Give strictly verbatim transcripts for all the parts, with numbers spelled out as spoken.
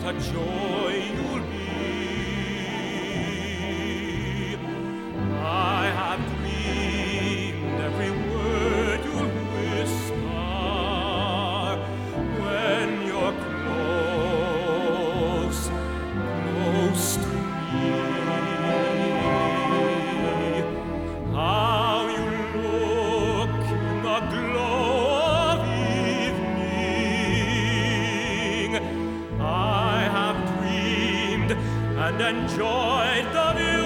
a joy you'll be. I have dreamed every word you'll whisper when you're close, close to me. How you look in the glow of evening. I have dreamed and enjoyed the view.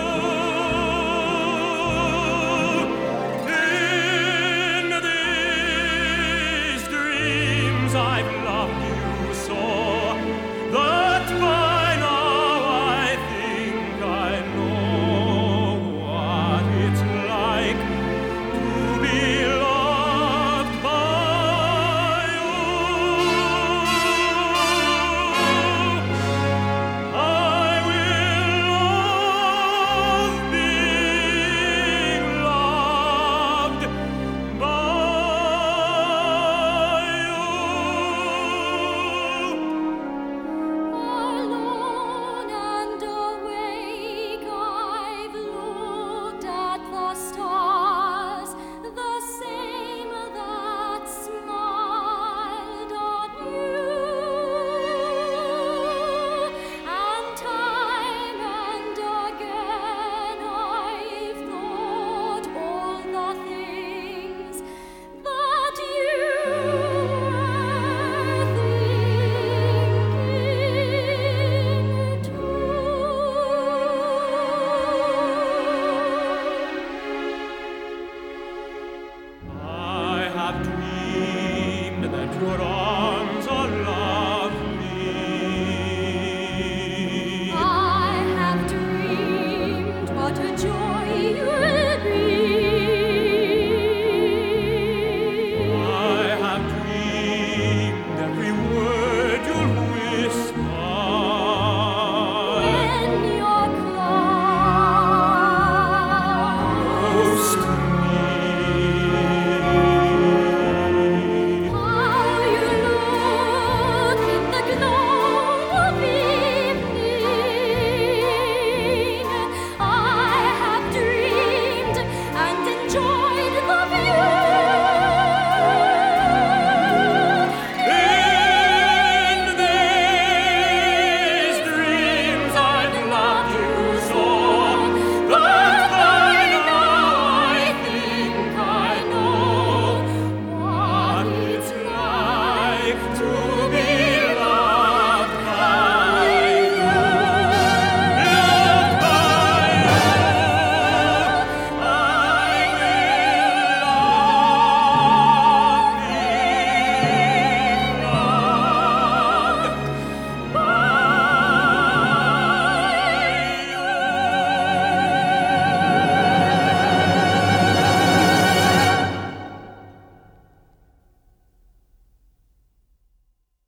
In these dreams I've loved you so that by now I think I know what it's like to be loved by you. I will love being loved by you. Alone and awake, I've looked at the stars, the same that smiled on you. And time and again I've thought all the things that you were thinking too. I have dreamed that you're